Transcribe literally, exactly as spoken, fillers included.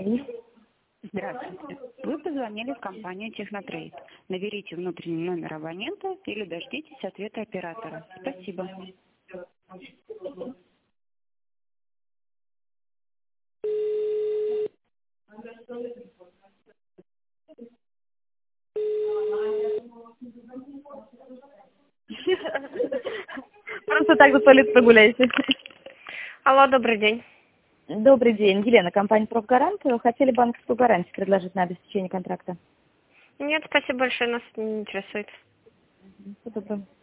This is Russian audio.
Здравствуйте. Вы позвонили в компанию Технотрейд. Наберите внутренний номер абонента или дождитесь ответа оператора. Спасибо. Просто так в туалет прогуляйте. Алло, добрый день. Добрый день. Елена, компания «Профгарант». Хотели банковскую гарантию предложить на обеспечение контракта? Нет, спасибо большое, нас не интересует. Всего доброго.